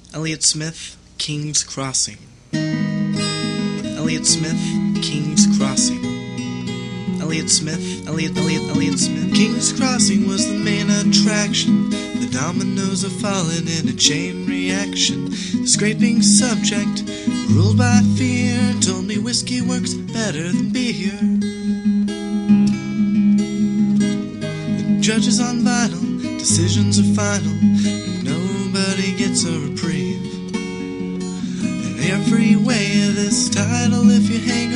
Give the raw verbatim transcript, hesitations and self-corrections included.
Elliott Smith, King's Crossing. Elliott Smith, King's Crossing. Elliott Smith, Elliott, Elliott, Elliott Smith. King's Crossing was the main attraction. The dominoes are falling in a chain reaction. The scraping subject, ruled by fear, told me whiskey works better than beer. The judges on vinyl, decisions are final, and nobody gets a reprieve. And every way of this title, if you hang